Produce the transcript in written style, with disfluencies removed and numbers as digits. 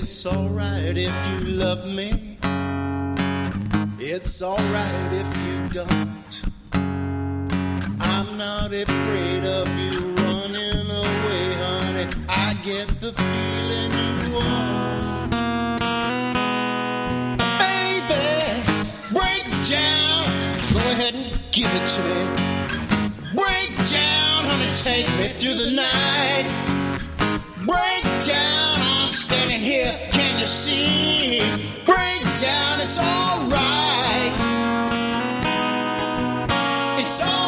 It's alright if you love me. It's alright if you don't. I'm not afraid of you running away, honey. I get the feeling you want. Baby, break down. Go ahead and give it to me. Break down, honey, take me through the night. Break down, I'm standing here, can you see? Break down, it's alright. It's alright.